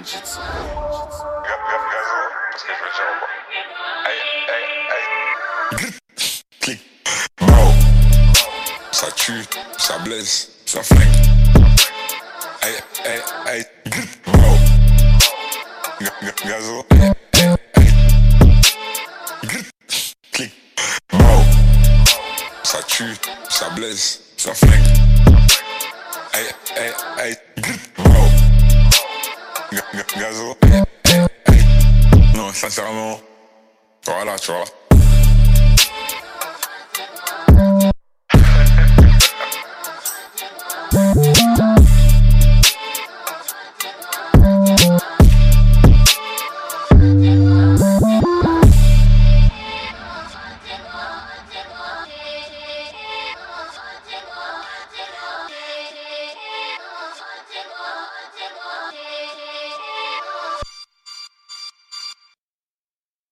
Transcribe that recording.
ninjitsu. Gazo, qu'est-ce que je veux dire encore? Aïe. Clic. Bro. Ça tue, ça blesse, ça flingue. Aïe. Bro. Gazo. Clic. Bro. Ça tue, ça blesse, ça flingue. Aïe. Bro. Gazo. Non, sincèrement. Voilà, tu vois.